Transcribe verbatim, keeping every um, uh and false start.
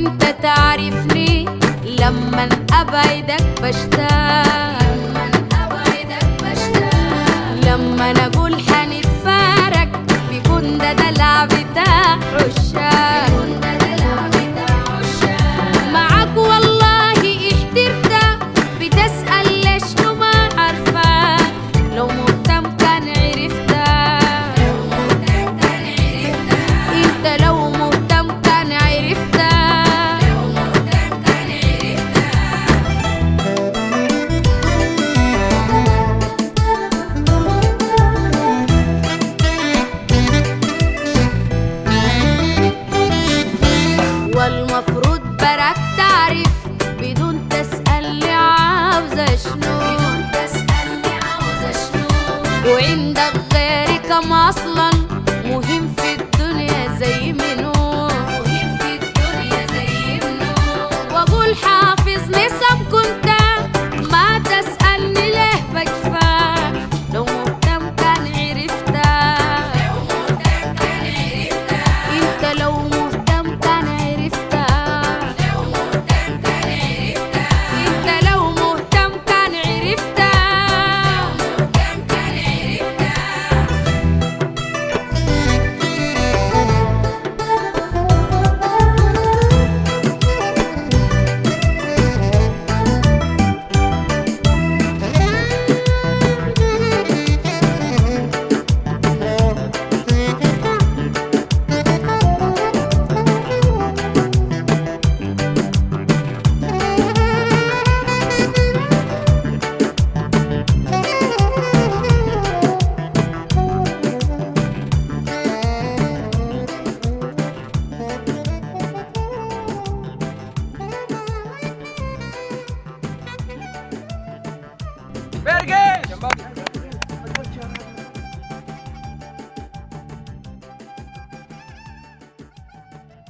وانت تعرفني لما ابعدك بشتاق، لما نقول حنتفارق بيكون ده دلع بتاع عشاق. معاك والله احترت بتسأل ليش لو ما عارفاك، لو مهتم كان عرفتك، انت لو مهتم كان عرفتك. والمفروض براك تعرف بدون تسألني عاوزة شنو، وعندك غيري كم أصلا مهم في الدنيا زي منو، وأقول حافظ نسم كنت ما تسألني ليه بكفاك، لو مهتم كان عرفتك، انت لو مهتم كان عرفتك، انت لو مهتم كان عرفتك. Vergel!